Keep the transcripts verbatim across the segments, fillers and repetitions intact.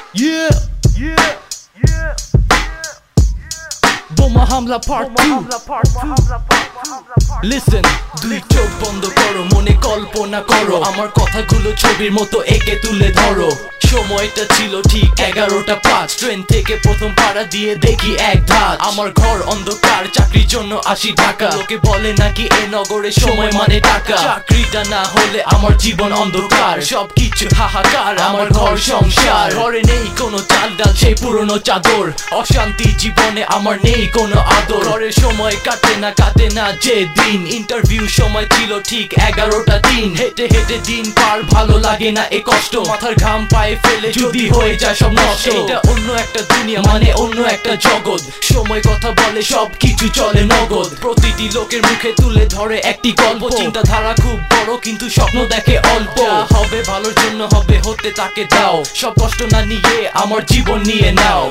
Yeah, yeah, yeah, বোমা হামলা part two. Listen, দুই চোখ বন্ধ করো, মনে কল্পনা করো, আমার কথাগুলো ছবির মতো এঁকে তুলে ধরো। সময়টা ছিল ঠিক এগারোটা পাঁচ, ট্রেন থেকে প্রথম পাড়া দিয়ে দেখি এক ধাপ। আমার ঘর অন্ধকার, চাকরির জন্য আসি ঢাকা। লোকে বলে নাকি এ নগরে সময় মানে টাকা। চাকরিটা না হলে আমার জীবন অন্ধকার, সবকিছু হাহাকার, আমার ঘর সংসার। ঘরে নেই কোনো চাল ডাল, সেই পুরনো চাদর। অশান্তি জীবনে আমার নেই কোনো আদর। ঘরের সময় কাটে না কাটে না যে দিন। ইন্টারভিউ সময় ছিল ঠিক এগারোটা দিন। হেঁটে হেঁটে দিন পার, ভালো লাগে না এ কষ্ট। মাথার ঘাম পায়ে ফেলে যদি হয়ে যায় সব নষ্ট। এটা অন্য একটা দুনিয়া, মানে অন্য একটা জগৎ। সময় কথা বলে, সব কিছু চলে নগদ। প্রতিটি লোকের মুখে তুলে ধরে একটি গল্প। চিন্তাধারা খুব বড় কিন্তু স্বপ্ন দেখে অল্প। হবে ভালোর জন্য হবে, হতে তাকে দাও। সব কষ্ট না নিয়ে আমার জীবন নিয়ে নাও।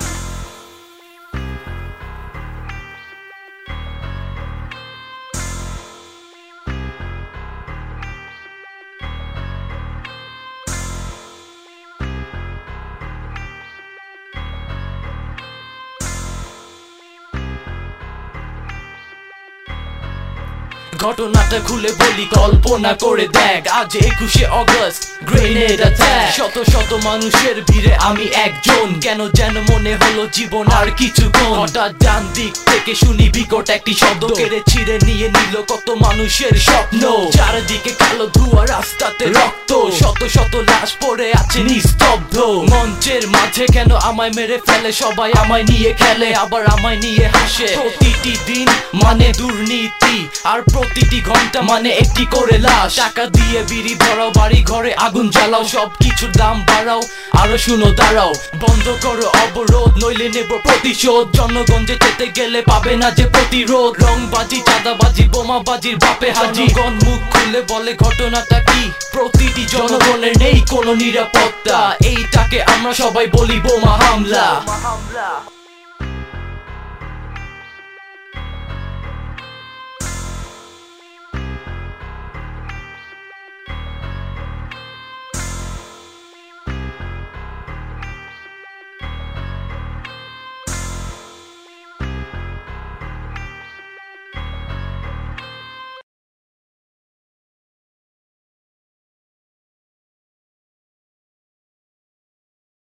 ঘটনাটা খুলে বলি, কল্পনা করে দেখ। আজ একুশে অগস্ট, গ্রেনেড অ্যাটাক। শত শত মানুষের ভিড়ে আমি একজন। কেন যেন মনে হলো জীবন আর কিছুক্ষণ। হঠাৎ ডান দিক থেকে শুনি বিকট একটি শব্দ। কেড়ে ছিঁড়ে নিয়ে নিল কত মানুষের স্বপ্ন। চারদিকে কালো ধোঁয়া, রাস্তাতে রক্ত। শত শত লাশ পড়ে আছে নিস্তব্ধ। মঞ্চের মাঝে কেন আমায় মেরে ফেলে সবাই, আমায় নিয়ে খেলে আবার আমায় নিয়ে হাসে। প্রতিটি দিন মানে দুর্নীতি, আর প্রতিটি ঘন্টা মানে একটি করে লাশ। টাকা দিয়ে বিড়ি ধরাও, বাড়ি ঘরে আগুন জ্বালাও, সব কিছুর দাম বাড়াও। আরো শুনো দাঁড়াও, বন্ধ করো অবরোধ, নইলে নেব প্রতিশোধ। জনগঞ্জে যেতে গেলে পাবে না যে প্রতিরোধ। রংবাজি, চাঁদাবাজি, বোমাবাজির বাপে হাজি। জনগণ মুখ খুলে বলে ঘটনাটা কি। প্রতিটি জনগণের নেই কোনো নিরাপত্তা। এইটাকে আমরা সবাই বলি বোমা হামলা।